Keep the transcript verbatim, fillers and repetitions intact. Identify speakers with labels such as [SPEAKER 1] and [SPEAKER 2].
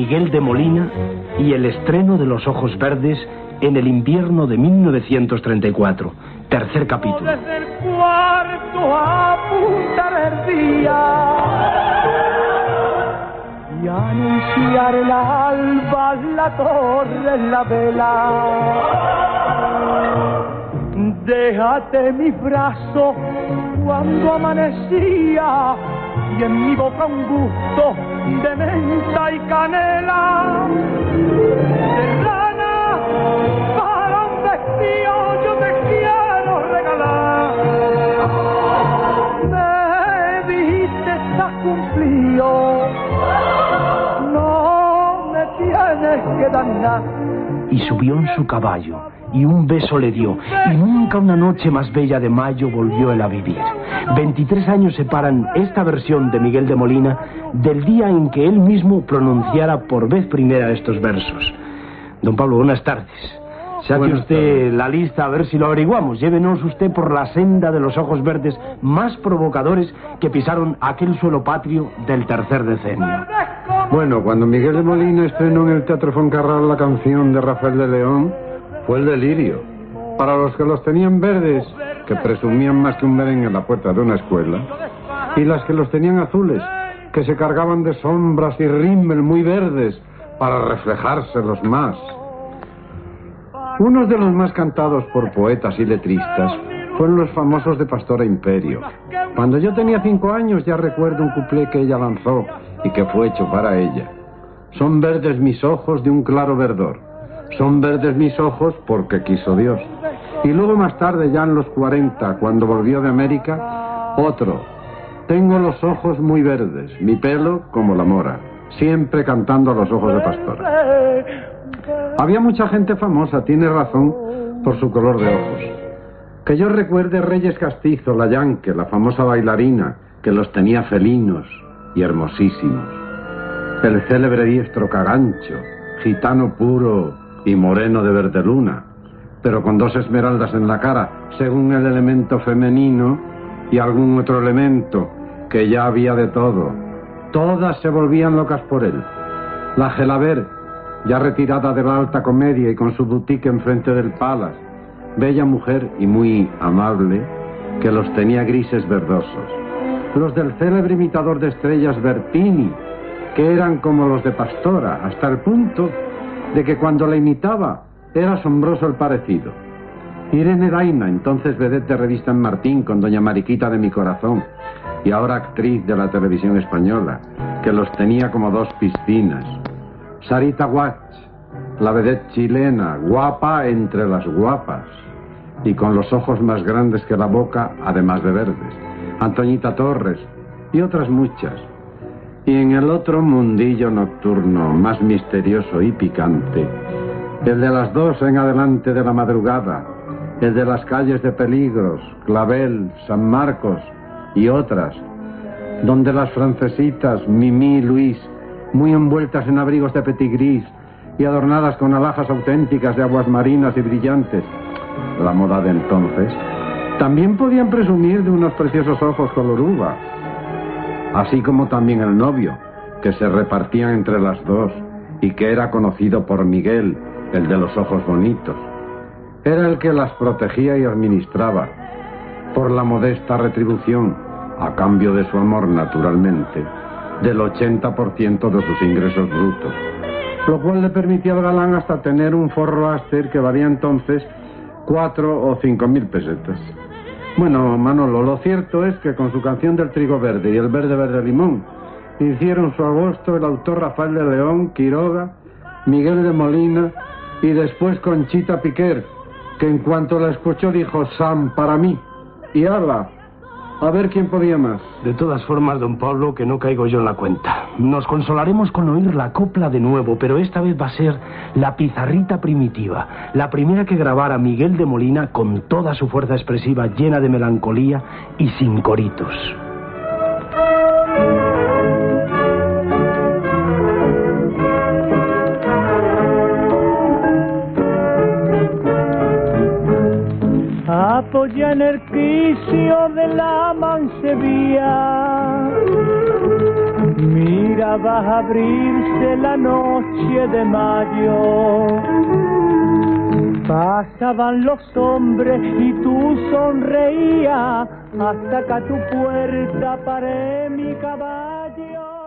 [SPEAKER 1] Miguel de Molina y el estreno de Los Ojos Verdes en el invierno de mil novecientos treinta y cuatro. Tercer capítulo.
[SPEAKER 2] Desde el cuarto apuntar el día y anunciar el alba, la torre, la vela. Déjate mi brazo cuando amanecía y en mi boca un gusto de menta y canela. Serrana, para un vestido yo te quiero regalar. Me dijiste estás cumplido, no me tienes que dar nada.
[SPEAKER 1] Y subió en su caballo, y un beso le dio, y nunca una noche más bella de mayo volvió él a vivir. veintitrés años separan esta versión de Miguel de Molina del día en que él mismo pronunciara por vez primera estos versos. Don Pablo, buenas tardes. Saque
[SPEAKER 3] Buenas
[SPEAKER 1] usted
[SPEAKER 3] tardes.
[SPEAKER 1] la lista a ver si lo averiguamos. Llévenos usted por la senda de los ojos verdes más provocadores que pisaron aquel suelo patrio del tercer decenio.
[SPEAKER 3] Bueno, cuando Miguel de Molina estrenó en el Teatro Foncarral la canción de Rafael de León, fue el delirio. Para los que los tenían verdes, que presumían más que un merengue en la puerta de una escuela, y las que los tenían azules, que se cargaban de sombras y rímel muy verdes para reflejárselos más. Unos de los más cantados por poetas y letristas fueron los famosos de Pastora Imperio. Cuando yo tenía cinco años ya recuerdo un cuplé que ella lanzó y que fue hecho para ella. Son verdes mis ojos de un claro verdor. Son verdes mis ojos porque quiso Dios. Y luego más tarde, ya en los cuarenta, cuando volvió de América, otro. Tengo los ojos muy verdes, mi pelo como la mora. Siempre cantando a los ojos de Pastora. Había mucha gente famosa, tiene razón, por su color de ojos. Que yo recuerde Reyes Castizo, la Yanque, la famosa bailarina, que los tenía felinos y hermosísimos. El célebre diestro Cagancho, gitano puro y moreno de verde luna, pero con dos esmeraldas en la cara, según el elemento femenino, y algún otro elemento, que ya había de todo. Todas se volvían locas por él. La Gelabert, ya retirada de la alta comedia y con su boutique enfrente del Palace, bella mujer y muy amable, que los tenía grises verdosos. Los del célebre imitador de estrellas Bertini, que eran como los de Pastora, hasta el punto de que cuando la imitaba era asombroso el parecido. Irene Daina, entonces vedette de revista en Martín con doña Mariquita de mi corazón, y ahora actriz de la televisión española, que los tenía como dos piscinas. Sarita Watts, la vedette chilena, guapa entre las guapas, y con los ojos más grandes que la boca, además de verdes. Antoñita Torres, y otras muchas. Y en el otro mundillo nocturno, más misterioso y picante, el de las dos en adelante de la madrugada, el de las calles de Peligros, Clavel, San Marcos y otras, donde las francesitas Mimi y Luis, muy envueltas en abrigos de petit gris y adornadas con alhajas auténticas de aguas marinas y brillantes, la moda de entonces, también podían presumir de unos preciosos ojos color uva, así como también el novio, que se repartían entre las dos y que era conocido por Miguel, el de los ojos bonitos. Era el que las protegía y administraba, por la modesta retribución, a cambio de su amor naturalmente, del ochenta por ciento de sus ingresos brutos, lo cual le permitía al galán hasta tener un forro Aster que valía entonces cuatro o cinco mil pesetas. Bueno, Manolo, lo cierto es que con su canción del trigo verde y el verde verde limón, hicieron su agosto el autor Rafael de León, Quiroga, Miguel de Molina y después Conchita Piquer, que en cuanto la escuchó dijo, Sam, para mí, y ala, a ver quién podía más.
[SPEAKER 1] De todas formas, don Pablo, que no caigo yo en la cuenta. Nos consolaremos con oír la copla de nuevo, pero esta vez va a ser la pizarrita primitiva, la primera que grabara Miguel de Molina con toda su fuerza expresiva llena de melancolía y sin coritos.
[SPEAKER 2] Apoya en el quicio de la mancebía Mira, va a abrirse la noche de mayo. Pasaban los hombres y tú sonreías hasta que a tu puerta paré mi caballo.